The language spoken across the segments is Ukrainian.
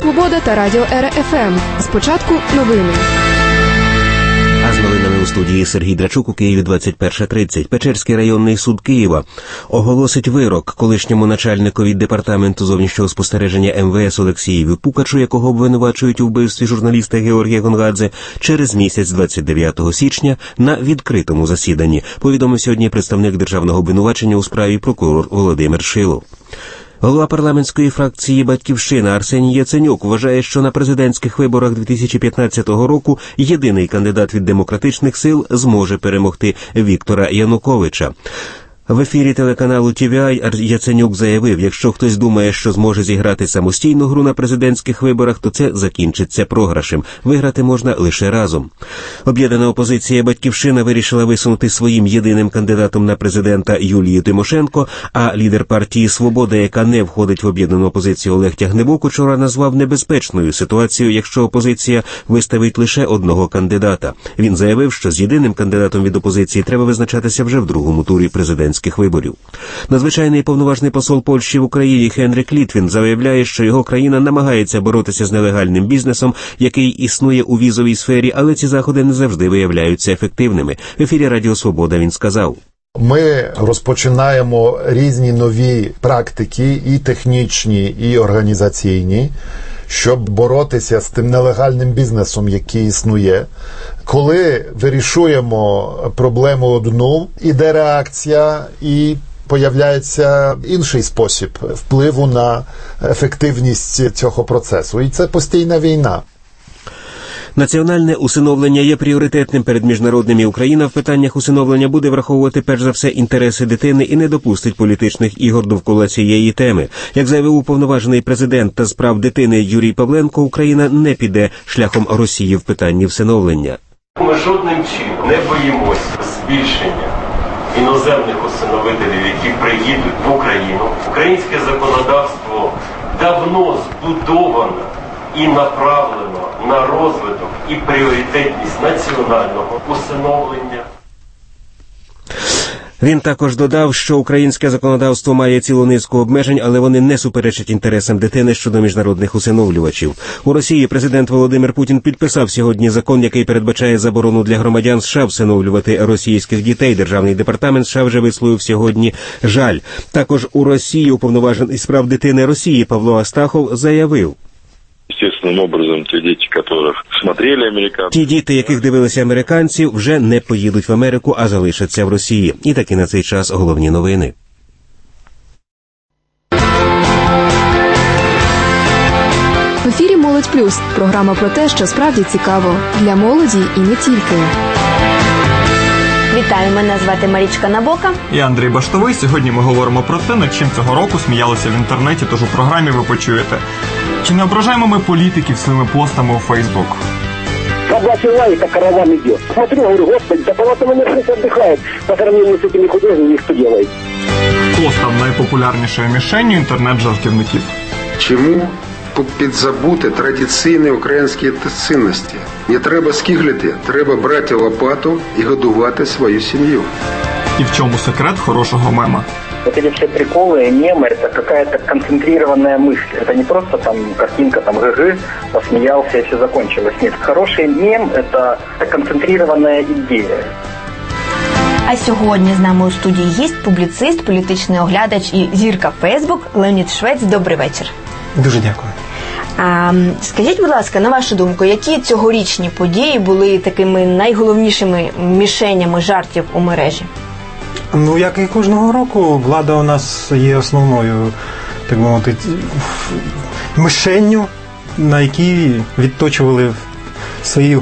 Свобода та Радіо РФМ. Спочатку новини. А з новинами у студії Сергій Драчук. У Києві 21:30. Печерський районний суд Києва оголосить вирок колишньому начальникові департаменту зовнішнього спостереження МВС Олексієві Пукачу, якого обвинувачують у вбивстві журналіста Георгія Гонгадзе, через місяць 29 січня на відкритому засіданні, повідомив сьогодні представник державного обвинувачення у справі прокурор Володимир Шилов. Голова парламентської фракції «Батьківщина» Арсеній Яценюк вважає, що на президентських виборах 2015 року єдиний кандидат від демократичних сил зможе перемогти Віктора Януковича. В ефірі телеканалу TVI Яценюк заявив, якщо хтось думає, що зможе зіграти самостійну гру на президентських виборах, то це закінчиться програшем. Виграти можна лише разом. Об'єднана опозиція «Батьківщина» вирішила висунути своїм єдиним кандидатом на президента Юлію Тимошенко, а лідер партії «Свобода», яка не входить в об'єднану опозицію, Олег Тягнебок учора назвав небезпечною ситуацію, якщо опозиція виставить лише одного кандидата. Він заявив, що з єдиним кандидатом від опозиції треба визначатися вже в другому турі президентських виборів. Надзвичайний повноважний посол Польщі в Україні Хенрик Літвін заявляє, що його країна намагається боротися з нелегальним бізнесом, який існує у візовій сфері, але ці заходи не завжди виявляються ефективними. В ефірі Радіо Свобода він сказав: ми розпочинаємо різні нові практики, і технічні, і організаційні, щоб боротися з тим нелегальним бізнесом, який існує. Коли вирішуємо проблему одну, іде реакція і появляється інший спосіб впливу на ефективність цього процесу. І це постійна війна. Національне усиновлення є пріоритетним перед міжнародним, і Україна в питаннях усиновлення буде враховувати перш за все інтереси дитини і не допустить політичних ігор довкола цієї теми. Як заявив уповноважений президент та з прав дитини Юрій Павленко, Україна не піде шляхом Росії в питанні всиновлення. Ми жодним чином не боїмося збільшення іноземних усиновителів, які приїдуть в Україну. Українське законодавство давно збудовано і направлено на розвиток і пріоритетність національного усиновлення. Він також додав, що українське законодавство має цілу низку обмежень, але вони не суперечать інтересам дитини щодо міжнародних усиновлювачів. У Росії президент Володимир Путін підписав сьогодні закон, який передбачає заборону для громадян США всиновлювати російських дітей. Державний департамент США вже висловив сьогодні жаль. Також у Росії уповноважений з прав дитини Росії Павло Астахов заявив: естественным образом, те дети, которых смотрели американцы. Ті діти, яких дивилися американці, вже не поїдуть в Америку, а залишаться в Росії. І таки на цей час головні новини. В ефірі «Молодь Плюс» – програма про те, що справді цікаво для молоді і не тільки. Вітаю, мене звати Марічка Набока. І Андрій Баштовий. Сьогодні ми говоримо про те, над чим цього року сміялися в інтернеті, тож у програмі ви почуєте. Чи не ображаємо ми політиків своїми постами у Фейсбук? Собачий лай, как караван идет. Смотрю, говорю, господи, да половина наверху отдыхает. По сравнению с этими художниками, что делает? Хто став найпопулярнішою мішенню інтернет-жартівників? Чому підзабути традиційні українські цінності? Не треба скиглити, треба брати лопату і годувати свою сім'ю. І в чому секрет хорошого мема? Вот эти все приколы, мемы, это какая-то концентрированная мысль. Это не просто там картинка, там ГГ, посмеялся и все закончилось. Нет, хороший мем – это концентрированная идея. А сьогодні з нами у студії є публіцист, політичний оглядач і зірка Фейсбук Леонід Швець. Добрий вечір. Дуже дякую. Скажіть, будь ласка, на вашу думку, які цьогорічні події були такими найголовнішими мішенями жартів у мережі? Ну, як і кожного року, влада у нас є основною, так би мовити, мишенню, на якій відточували свою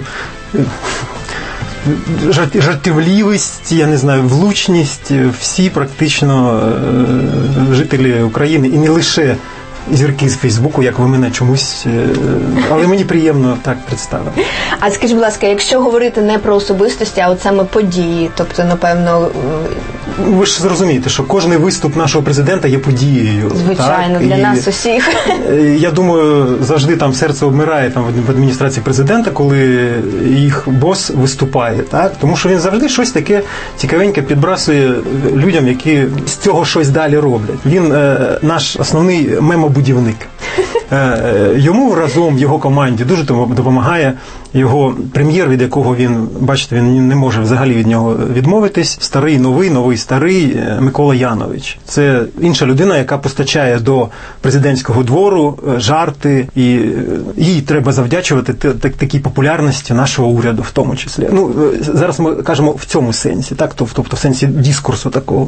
жартівливість, я не знаю, влучність всі практично жителі України, і не лише зірки з Фейсбуку, як ви мене чомусь, але мені приємно так представити. А скажіть, будь ласка, якщо говорити не про особистості, а от саме події, тобто, напевно... Ви ж зрозумієте, що кожний виступ нашого президента є подією. Звичайно, так? Для нас усіх. Я думаю, завжди там серце обмирає там, в адміністрації президента, коли їх бос виступає, так? Тому що він завжди щось таке цікавеньке підбрасує людям, які з цього щось далі роблять. Він наш основний мемобудівник. Йому разом, його команді дуже допомагає його прем'єр, від якого він, бачите, він не може взагалі від нього відмовитись. Старий, новий, старий Микола Янович. Це інша людина, яка постачає до президентського двору жарти, і їй треба завдячувати такій популярності нашого уряду в тому числі. Ну, зараз ми кажемо в цьому сенсі, так? Тобто в сенсі дискурсу такого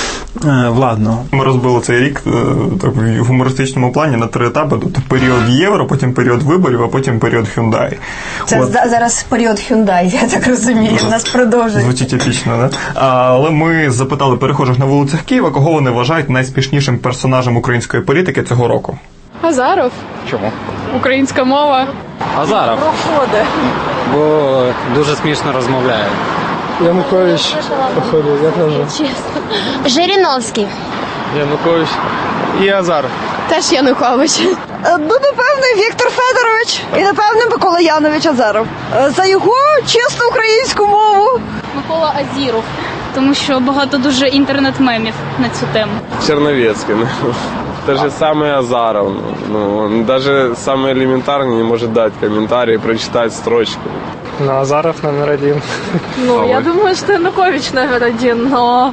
владного. Ми розбили цей рік в гумористичному плані на 3 етапи. Тобто період Євро, потім період виборів, а потім період Hyundai. Це зараз період Hyundai, я так розумію, у нас продовжується. Звучить епічно, не? Але ми запитали перехожих на вулицях Києва, кого вони вважають найспішнішим персонажем української політики цього року. Азаров. Чому? Українська мова. Азаров. Проходить. Бо дуже смішно розмовляє. Янукович, походу, я кажу. Жириновський. Янукович і Азаров. Теж Янукович. Напевно, Віктор Федорович і, напевно, Микола Янович Азаров. За його чисту українську мову. Микола Азіров, тому що багато дуже інтернет-мемів на цю тему. Черновецкий. Те же самое Азаров. Он даже самый элементарный не может дать комментарий, прочитать строчку. Азаров номер 1. Я думаю, что Янукович номер 1, но...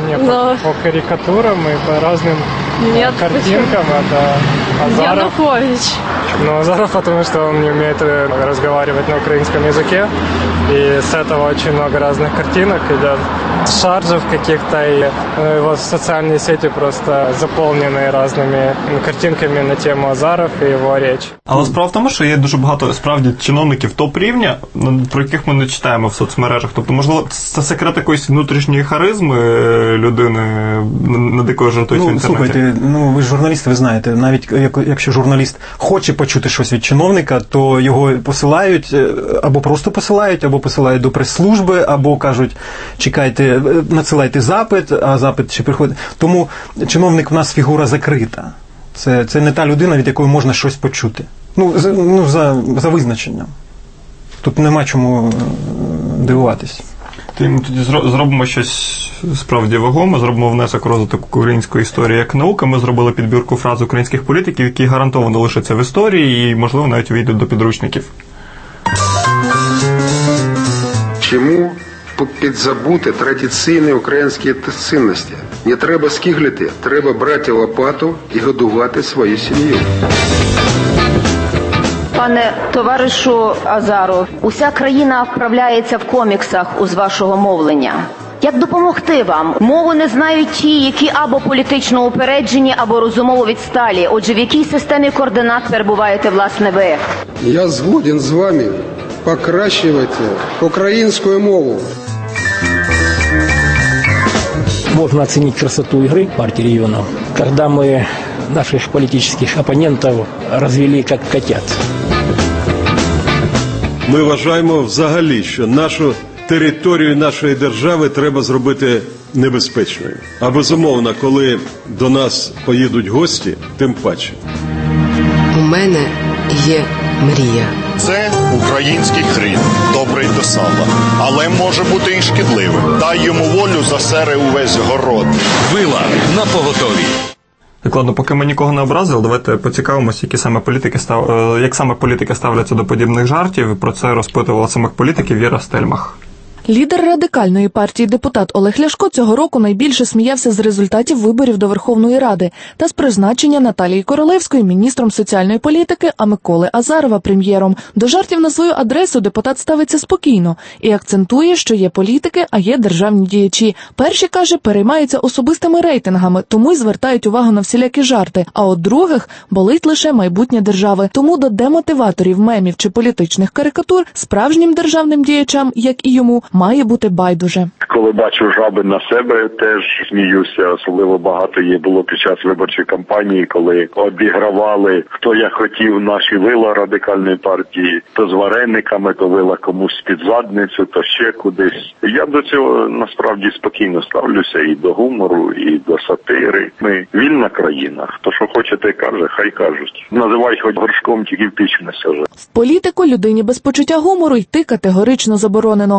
По карикатурам и по разным картинкам это Азаров. Янукович. Азаров, потому что он не умеет разговаривать на украинском языке. И с этого очень много разных картинок идет. Шаржев каких-то, и его социальные сети просто заполнены разными картинками на тему Азаров и его речь. Але справа в тому, що є дуже багато справді чиновників топ-рівня, про яких ми не читаємо в соцмережах. Тобто, можливо, це секрет якоїсь внутрішньої харизми людини, над якою жартують в інтернеті. Слухайте, ви ж журналісти, ви знаєте, навіть якщо журналіст хоче почути щось від чиновника, то його посилають, або просто посилають, або посилають до прес-служби, або кажуть, чекайте, надсилайте запит, а запит ще приходить. Тому чиновник в нас фігура закрита. Це не та людина, від якої можна щось почути. За визначенням. Тут нема чому дивуватись. Тоді зробимо щось справді вагоме, зробимо внесок у розвиток української історії як науки. Ми зробили підбірку фраз українських політиків, які гарантовано лишаться в історії і, можливо, навіть увійдуть до підручників. Чому підзабути традиційні українські цінності? Не треба скиглити, треба брати лопату і годувати свою сім'ю. Пане товаришу Азаров, уся країна вправляється в коміксах з вашого мовлення. Як допомогти вам? Мову не знають ті, які або політично упереджені, або розумово відсталі. Отже, в якій системі координат перебуваєте, власне, ви? Я згоден з вами. Покращувати українську мову. Можно оценить красоту игры партии регионов, когда мы наших политических оппонентов развели как котят. Ми вважаємо взагалі, що нашу територію нашої держави треба зробити небезпечною. А безумовно, коли до нас поїдуть гості, тим паче. У мене є мрія. Це український хрін, добрий до сала, але може бути і шкідливим. Дай йому волю, засере увесь город. Вила на поготові. Ладно, поки ми нікого не образили, давайте поцікавимося, як саме політики ставляться до подібних жартів. Про це розпитувала самих політиків Віра Стельмах. Лідер Радикальної партії депутат Олег Ляшко цього року найбільше сміявся з результатів виборів до Верховної Ради та з призначення Наталії Королевської міністром соціальної політики, а Миколи Азарова прем'єром. До жартів на свою адресу депутат ставиться спокійно і акцентує, що є політики, а є державні діячі. Перші, каже, переймаються особистими рейтингами, тому й звертають увагу на всілякі жарти, а от других болить лише майбутнє держави. Тому до демотиваторів, мемів чи політичних карикатур справжнім державним діячам, як і йому, має бути байдуже. Коли бачу жаби на себе, теж сміюся. Особливо багато її було під час виборчої кампанії, коли обігравали, хто як хотів, наші вила Радикальної партії, то з варениками, то вила комусь під задницю, то ще кудись. Я до цього насправді спокійно ставлюся і до гумору, і до сатири. Ми вільна країна. Хто що хоче, те каже, хай кажуть. Називай хоч горшком, тільки в піч не саже. В політику людині без почуття гумору йти категорично заборонено. І воно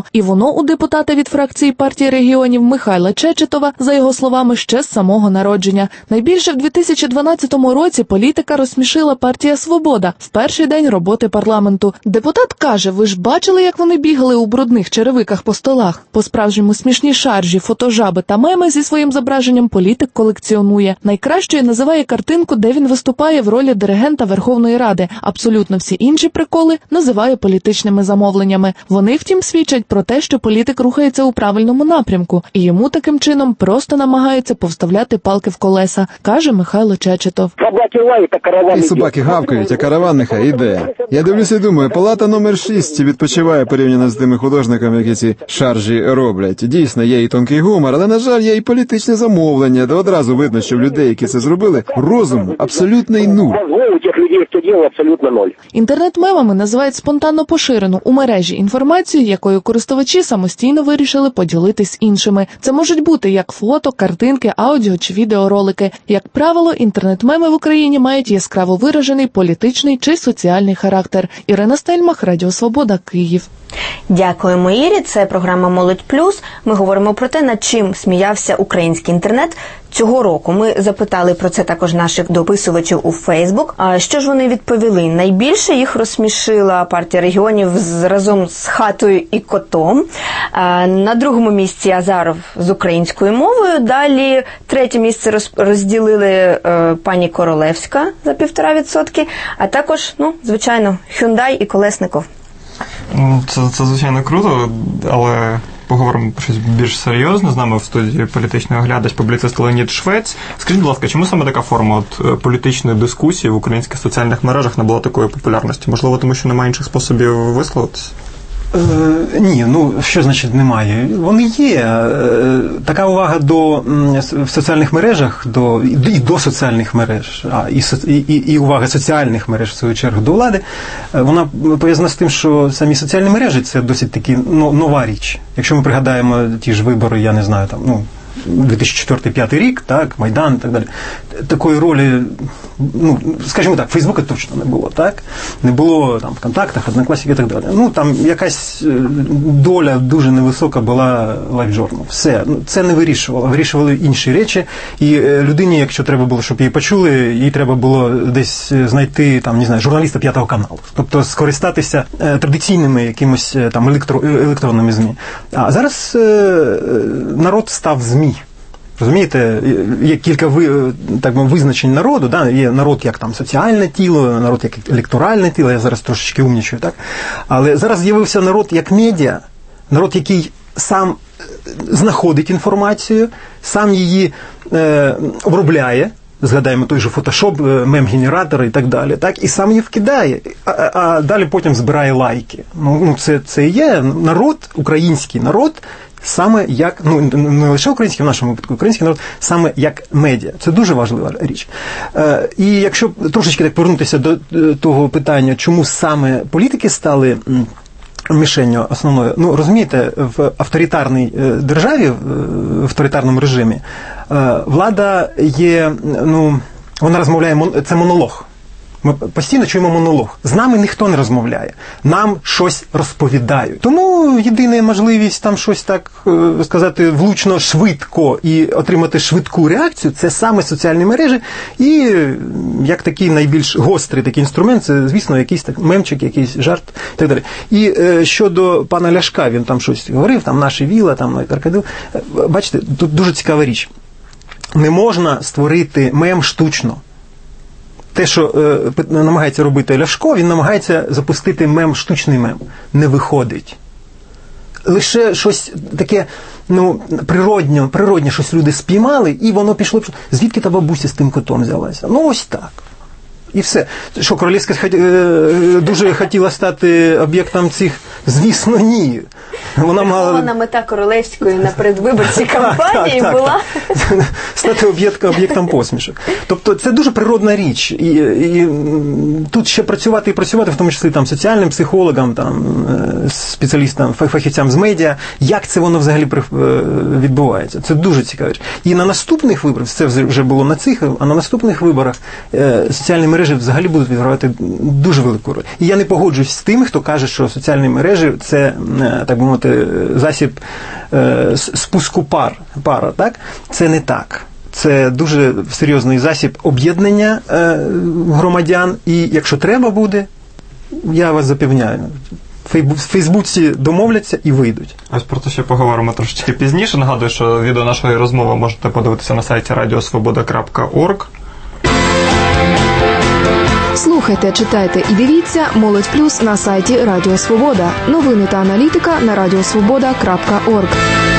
Майно у депутата від фракції партії регіонів Михайла Чечетова, за його словами, ще з самого народження. Найбільше в 2012 році політика розсмішила партія «Свобода» в перший день роботи парламенту. Депутат каже, ви ж бачили, як вони бігали у брудних черевиках по столах? По-справжньому смішні шаржі, фотожаби та меми зі своїм зображенням політик колекціонує. Найкращою називає картинку, де він виступає в ролі диригента Верховної Ради. Абсолютно всі інші приколи називає політичними замовленнями. Вони, втім, свідчать про те, що політик рухається у правильному напрямку, і йому таким чином просто намагаються повставляти палки в колеса, каже Михайло Чечетов. Собаки лають, а караван. І собаки гавкають, а караван нехай іде. Я дивлюся і думаю, палата номер 6 відпочиває порівняно з тими художниками, які ці шаржі роблять. Дійсно, є і тонкий гумор, але, на жаль, є і політичне замовлення, де одразу видно, що в людей, які це зробили, розум абсолютний нуль. Інтернет-мемами називають спонтанно поширену у мережі інформацію, якою користувачі самостійно вирішили поділитись іншими. Це можуть бути як фото, картинки, аудіо чи відеоролики. Як правило, інтернет-меми в Україні мають яскраво виражений політичний чи соціальний характер. Ірина Стельмах, Радіо Свобода, Київ. Дякуємо, Ірі. Це програма «Молодь Плюс». Ми говоримо про те, над чим сміявся український інтернет цього року. Ми запитали про це також наших дописувачів у Фейсбук. А що ж вони відповіли? Найбільше їх розсмішила партія регіонів разом з «Хатою і котом». На другому місці Азаров з українською мовою. Далі третє місце розділили пані Королевська за 1,5%. А також, звичайно, Hyundai і Колесников. Це звичайно круто, але поговоримо про щось більш серйозне. З нами в студії політичний оглядач, публіцист Леонід Швець. Скажіть, будь ласка, чому саме така форма політичної дискусії в українських соціальних мережах набула такої популярності? Можливо, тому що немає інших способів висловитися? Ні, що значить немає? Вони є. Така увага в соціальних мережах, і до соціальних мереж, і увага соціальних мереж, в свою чергу, до влади, вона пов'язана з тим, що самі соціальні мережі – це досить таки нова річ. Якщо ми пригадаємо ті ж вибори, я не знаю, 2004-2005 рік, так, Майдан і так далі. Такої ролі, скажімо так, Фейсбука точно не було, так? Не було там в контактах, однокласники і так далі. Там якась доля дуже невисока була LiveJournal. Все. Це не вирішувало. Вирішували інші речі. І людині, якщо треба було, щоб її почули, їй треба було десь знайти, журналіста 5-го каналу. Тобто скористатися традиційними якимось там електронними ЗМІ. А зараз народ став ЗМІ. Розумієте, є кілька визначень народу, да? Є народ як соціальне тіло, народ як електоральне тіло, я зараз трошечки умнічую, так? Але зараз з'явився народ як медіа, народ, який сам знаходить інформацію, сам її обробляє, згадаємо той же фотошоп, мем-генератор і так далі, так? І сам її вкидає, а далі потім збирає лайки. Це і є народ, український народ, саме як, не лише український, в нашому випадку, український народ, саме як медіа. Це дуже важлива річ. І якщо трошечки так повернутися до того питання, чому саме політики стали мішенню основною, розумієте, в авторитарній державі, в авторитарному режимі, влада є, вона розмовляє, це монолог. Ми постійно чуємо монолог. З нами ніхто не розмовляє. Нам щось розповідають. Тому єдина можливість там щось так сказати влучно, швидко і отримати швидку реакцію – це саме соціальні мережі. І як такий найбільш гострий такий інструмент – це, звісно, якийсь так мемчик, якийсь жарт і так далі. І щодо пана Ляшка, він там щось говорив, там наші віла, там крокодил. Бачите, тут дуже цікава річ. Не можна створити мем штучно. Те, що намагається робити Ляшко, він намагається запустити мем, штучний мем. Не виходить. Лише щось таке, природнє щось люди спіймали, і воно пішло. Звідки та бабуся з тим котом взялася? Ось так. І все. Що, Королевська дуже хотіла стати об'єктом цих? Звісно, ні. Вона мала мета Королевської на передвиборчій кампанії була стати об'єктом посмішок. Тобто це дуже природна річ. І тут ще працювати, в тому числі соціальним психологам, спеціалістам, фахівцям з медіа, як це воно взагалі відбувається. Це дуже цікаво. І на наступних виборах, це вже було на цих, а на наступних виборах соціальні мережі мережі взагалі будуть відігравати дуже велику роль. І я не погоджуюсь з тими, хто каже, що соціальні мережі – це, так би мовити, засіб спуску пара, так? Це не так. Це дуже серйозний засіб об'єднання громадян, і якщо треба буде, я вас запевняю, в Фейсбуці домовляться і вийдуть. Ось про це ще поговоримо трошечки пізніше. Нагадую, що відео нашої розмови можете подивитися на сайті radiosvoboda.org. Слухайте, читайте і дивіться «Молодь Плюс» на сайті Радіо Свобода. Новини та аналітика на radiosvoboda.org.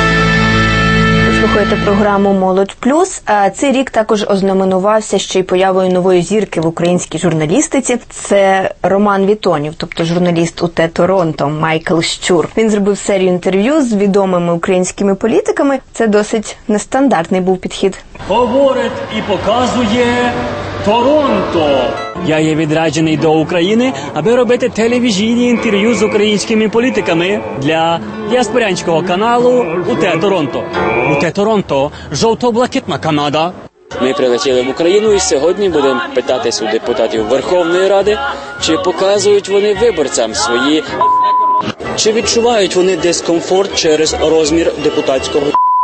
Слухаєте програму «Молодь Плюс». Цей рік також ознаменувався ще й появою нової зірки в українській журналістиці. Це Роман Вітонів, тобто журналіст УТ Торонто Майкл Щур. Він зробив серію інтерв'ю з відомими українськими політиками. Це досить нестандартний був підхід. Говорить і показує Торонто. Я є відряджений до України, аби робити телевізійні інтерв'ю з українськими політиками для діаспорянського каналу УТ Торонто. УТ Торонто – жовто-блакитна Канада. Ми прилетіли в Україну і сьогодні будемо питатись у депутатів Верховної Ради, чи показують вони виборцям свої, чи відчувають вони дискомфорт через розмір депутатського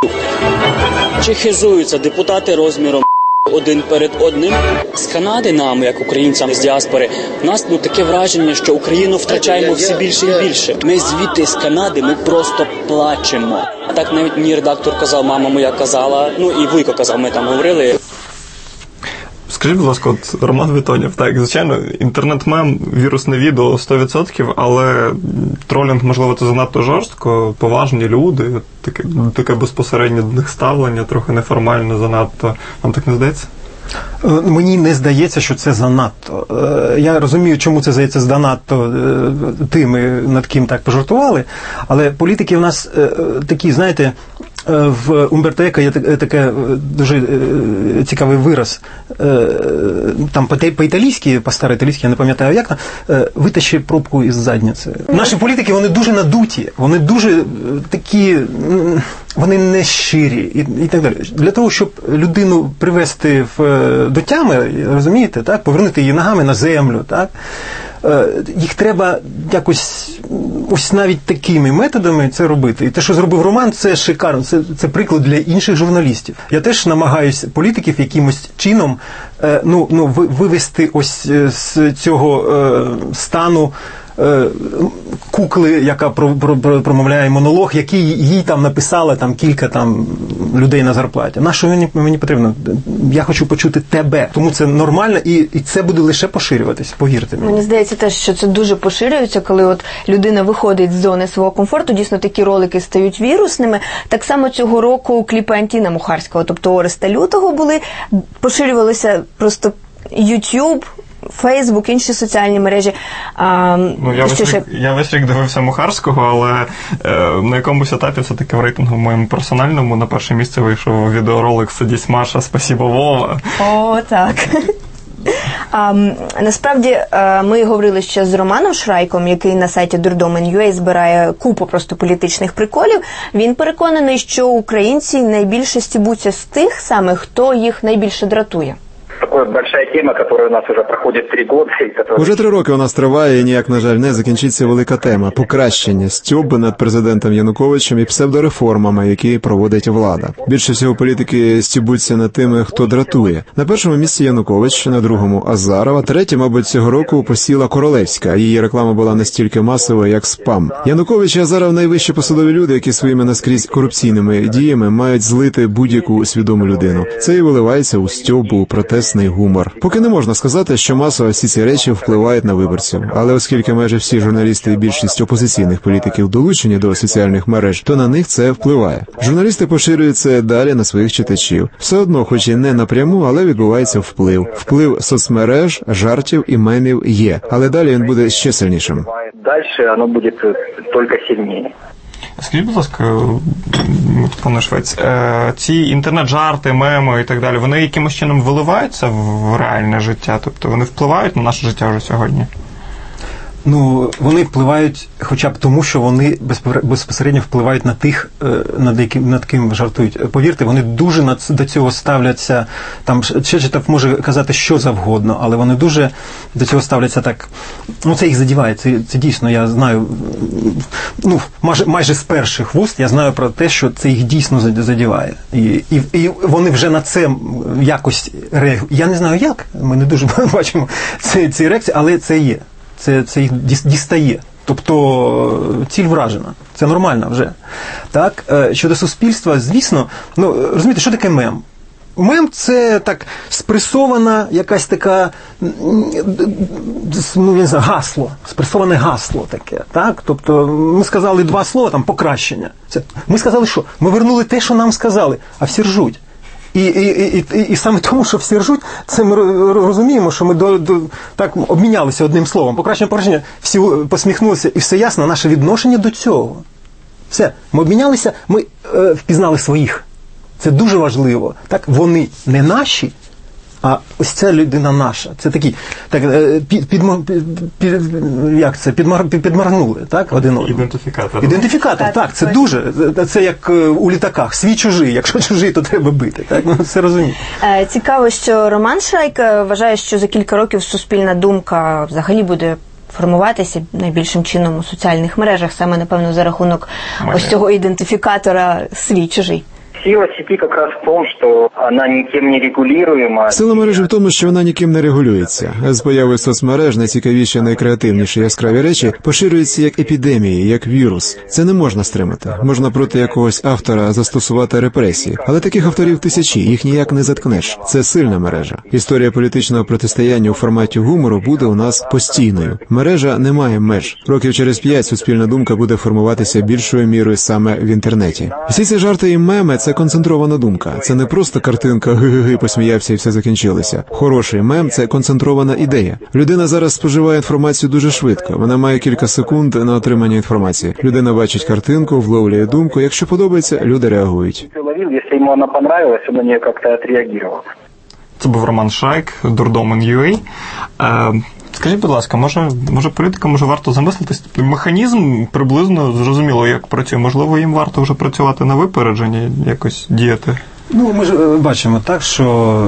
чи хизуються депутати розміром один перед одним. З Канади нам, як українцям з діаспори, у нас таке враження, що Україну втрачаємо все більше і більше. Ми звідти з Канади, ми просто плачемо. А так навіть мені редактор казав, мама моя казала, і Вуйко казав, ми там говорили. Скажіть, будь ласка, от Роман Вітонів, так, звичайно, інтернет-мем, вірусне відео 100%, але тролінг, можливо, це занадто жорстко, поважні люди, таке безпосереднє до них ставлення, трохи неформальне занадто. Вам так не здається? Мені не здається, що це занадто. Я розумію, чому це здається занадто тими, над ким так пожартували, але політики в нас такі, знаєте, в Умберто Еко є таке дуже цікавий вираз. Там по-італійськи, по-староіталійськи, я не пам'ятаю як, витащи пробку із задниці. Наші політики, вони дуже надуті, вони дуже такі, вони не щирі і так далі. Для того, щоб людину привести до тями, розумієте, так, повернути її ногами на землю, так, їх треба якось ось навіть такими методами це робити. І те, що зробив Роман, це шикарно, це приклад для інших журналістів. Я теж намагаюся політиків якимось чином вивести ось з цього стану кукли, яка промовляє монолог, який їй там написали там кілька там людей на зарплаті. На що мені потрібно? Я хочу почути тебе. Тому це нормально, і це буде лише поширюватись, повірте мені. Мені здається теж, що це дуже поширюється, коли от людина виходить з зони свого комфорту, дійсно такі ролики стають вірусними. Так само цього року кліпи Антіна Мухарського, тобто Ореста Лютого поширювалися просто YouTube, Фейсбук, інші соціальні мережі. Я весь рік дивився Мухарського, але на якомусь етапі все-таки в рейтингу моєму персональному на перше місце вийшов відеоролик «Садись, Маша, спасибо, Вова». О, так. Насправді, ми говорили ще з Романом Шрайком, який на сайті Durdomen.ua збирає купу просто політичних приколів. Він переконаний, що українці найбільше стібуться з тих самих, хто їх найбільше дратує. Такая большая тема, которая у нас уже проходит 3 года. Уже 3 роки у нас триває, і ніяк, на жаль, не закінчиться велика тема – покращення стьоби над президентом Януковичем і псевдореформами, які проводить влада. Більше всього політики стібуться над тими, хто дратує. На першому місці Янукович, на другому – Азарова, третє, мабуть, цього року посіла Королевська. Її реклама була настільки масовою, як спам. Янукович і Азаров – найвищі посадові люди, які своїми наскрізь корупційними діями мають злити будь-яку свідому людину. Це і виливається у стьобу, протестний гумор. Поки не можна сказати, що масово всі ці речі впливають на виборців. Але оскільки майже всі журналісти і більшість опозиційних політиків долучені до соціальних мереж, то на них це впливає. Журналісти поширюють це далі на своїх читачів. Все одно, хоч і не напряму, але відбувається вплив. Вплив соцмереж, жартів і мемів є. Але далі він буде ще сильнішим. Далі воно буде тільки сильніше. Скажіть, будь ласка, пане Швець, ці інтернет-жарти, меми і так далі, вони якимось чином виливаються в реальне життя? Тобто вони впливають на наше життя вже сьогодні? вони впливають хоча б тому, що вони безпосередньо впливають на тих, над ким жартують. Повірте, вони дуже до цього ставляться, там Чечетов може казати що завгодно, але вони дуже до цього ставляться так, це їх задіває, це дійсно, я знаю, майже з перших вуст я знаю про те, що це їх дійсно задіває. І вони вже на це якось реагують. Я не знаю як, ми не дуже бачимо ці реакції, але це є. Це їх дістає. Тобто ціль вражена. Це нормально вже. Так? Щодо суспільства, звісно, розумієте, що таке мем? Мем – це так спресована якась така, гасло, спресоване гасло таке, так? Тобто ми сказали два слова, там, покращення. Ми сказали що? Ми вернули те, що нам сказали, а всі ржуть. І саме тому, що всі ржуть, це ми розуміємо, що ми так обмінялися одним словом. Покращення, всі посміхнулися, і все ясно, наше відношення до цього. Все, ми обмінялися, ми впізнали своїх. Це дуже важливо. Так, вони не наші, а ось ця людина наша. Це такі, підморгнули, так, один одного. Ідентифікатор, так, це дуже, це як у літаках, свій чужий, якщо чужий, то треба бити, так, це розуміє. Цікаво, що Роман Шайк вважає, що за кілька років суспільна думка взагалі буде формуватися найбільшим чином у соціальних мережах, саме, напевно, за рахунок ось цього ідентифікатора свій-чужий. Сила сети как раз в том, что она никем не регулируема. Сила мережі в тому, що вона ніким не регулюється. З появою соцмереж найцікавіші, найкреативніші яскраві речі поширюються як епідемії, як вірус. Це не можна стримати. Можна проти якогось автора застосувати репресії. Але таких авторів тисячі, їх ніяк не заткнеш. Це сильна мережа. Історія політичного протистояння у форматі гумору буде у нас постійною. Мережа не має меж. Років через 5 суспільна думка буде формуватися більшою мірою саме в інтернеті. Всі ці жарти і меми – це концентрована думка. Це не просто картинка «ги-ги-ги, посміявся і все закінчилося». Хороший мем – це концентрована ідея. Людина зараз споживає інформацію дуже швидко. Вона має кілька секунд на отримання інформації. Людина бачить картинку, вловлює думку. Якщо подобається, люди реагують. Якщо йому вона понравилась, він на неї як-то відреагував. Це був Роман Шайк, Дурдомен.ua. Скажіть, будь ласка, може політика, варто замислитись? Механізм приблизно зрозуміло, як працює. Можливо, їм варто вже працювати на випередження, якось діяти? Ми ж бачимо так, що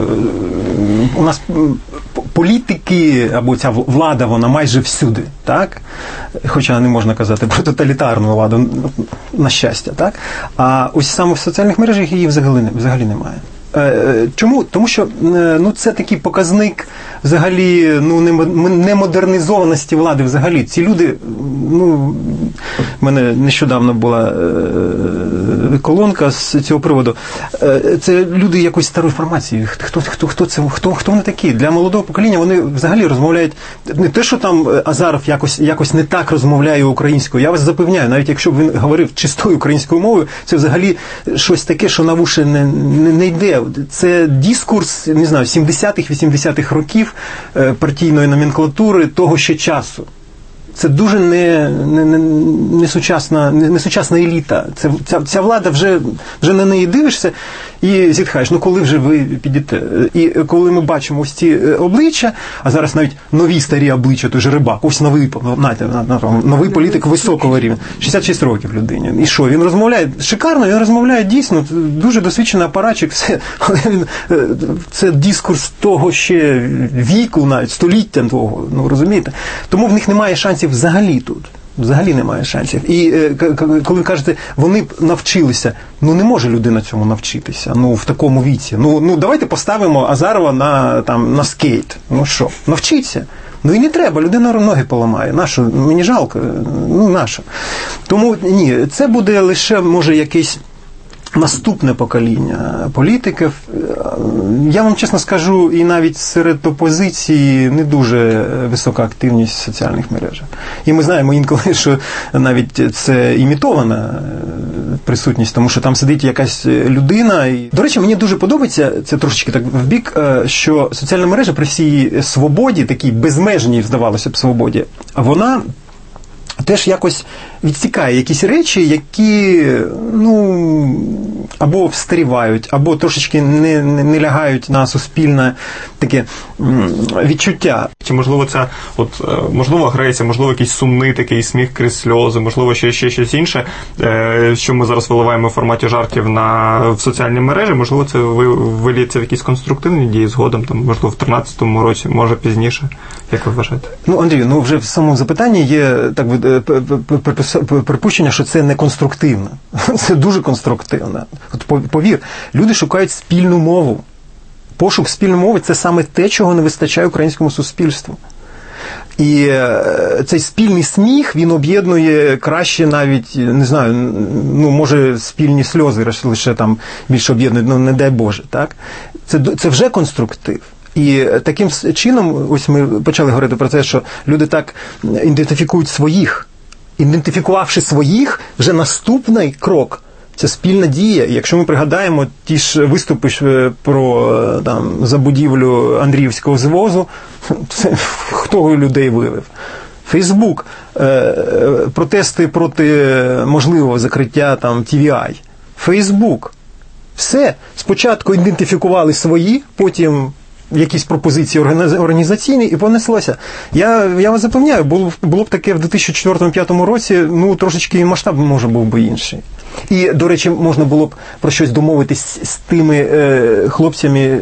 у нас політики, або ця влада, вона майже всюди, так? Хоча не можна казати про тоталітарну владу, на щастя, так? А ось саме в соціальних мережах її взагалі немає. Чому? Тому що це такий показник взагалі немодернізованості влади взагалі. Ці люди, в мене нещодавно була колонка з цього приводу. Це люди якоїсь старої формації. Хто вони такі? Для молодого покоління вони взагалі розмовляють не те, що там Азаров якось не так розмовляє українською. Я вас запевняю, навіть якщо б він говорив чистою українською мовою, це взагалі щось таке, що на вуші не йде. Це дискурс, не знаю, 70-х, 80-х років партійної номенклатури того ще часу. Це дуже несучасна еліта. Ця влада вже на неї дивишся і зітхаєш. Коли вже ви підете? І коли ми бачимо ось ці обличчя, а зараз навіть нові старі обличчя, той же Рибак, ось новий політик високого рівня, 66 років людині. І що, він розмовляє шикарно, він розмовляє дійсно, дуже досвідчений апаратчик, це дискурс того ще віку, навіть століття того, розумієте? Тому в них немає шансів взагалі тут. Взагалі немає шансів. І коли ви кажете, вони б навчилися, не може людина цьому навчитися, в такому віці. Давайте поставимо Азарова на скейт. Що? Навчіться. І не треба, людина ноги поламає. Нащо? Мені жалко. Нащо? Тому ні, це буде лише, може, якийсь наступне покоління політиків. Я вам чесно скажу, і навіть серед опозиції не дуже висока активність в соціальних мережах. І ми знаємо інколи, що навіть це імітована присутність, тому що там сидить якась людина. До речі, мені дуже подобається, це трошечки так вбік, що соціальна мережа при всій свободі, такій безмежній, здавалося б, свободі, вона теж якось відсікає якісь речі, які, або встрівають, або трошечки не лягають на суспільне таке відчуття. Чи можливо це, можливо, агресія, можливо, якийсь сумний такий сміх крізь сльози, можливо, ще щось інше, що ми зараз виливаємо в форматі жартів в соціальні мережі, можливо, це виліється в якісь конструктивні дії згодом, там, можливо, в 13-му році, може пізніше. Як ви вважаєте? Андрію, вже в самому запитанні є так припущення, що це не конструктивно. Це дуже конструктивно. Повір, люди шукають спільну мову. Пошук спільної мови – це саме те, чого не вистачає українському суспільству. І цей спільний сміх, він об'єднує краще навіть, не знаю, може спільні сльози лише там більше об'єднують, не дай Боже, так? Це вже конструктив. І таким чином, ось ми почали говорити про те, що люди так ідентифікують своїх. Ідентифікувавши своїх, вже наступний крок – це спільна дія. Якщо ми пригадаємо ті ж виступи про забудівлю Андріївського звозу, це хто людей вивів? Фейсбук, протести проти можливого закриття TVI. Фейсбук. Все. Спочатку ідентифікували свої, потім якісь пропозиції організаційні, і понеслося. Я вас запевняю, було б таке в 2004-2005 році, трошечки масштаб, може, був би інший. І, до речі, можна було б про щось домовитись з тими хлопцями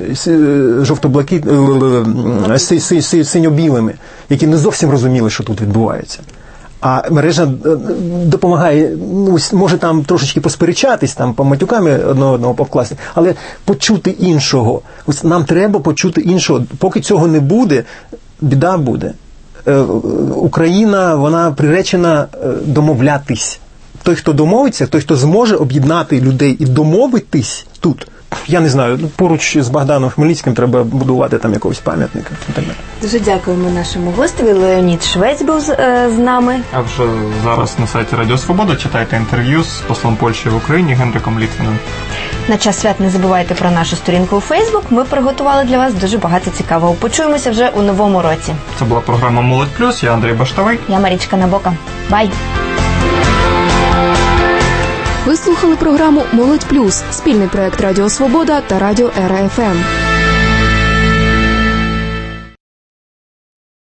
синьо-білими, які не зовсім розуміли, що тут відбувається. А мережа допомагає, може там трошечки посперечатись, по матюками одного повкласти, але почути іншого. Ось нам треба почути іншого. Поки цього не буде, біда буде. Україна, вона приречена домовлятись. Той, хто домовиться, той, хто зможе об'єднати людей і домовитись тут, я не знаю, поруч з Богданом Хмельницьким треба будувати там якогось пам'ятника. Дуже дякуємо нашому гостеві. Леонід Швець був з нами. А вже зараз на сайті Радіо Свобода читайте інтерв'ю з послом Польщі в Україні Генриком Літвіним. На час свят не забувайте про нашу сторінку у Фейсбук. Ми приготували для вас дуже багато цікавого. Почуємося вже у новому році. Це була програма «Молодь плюс». Я Андрій Баштовий. Я Марічка Набока. Бай! Ви слухали програму «Молодь плюс» – спільний проект Радіо Свобода та Радіо РФМ.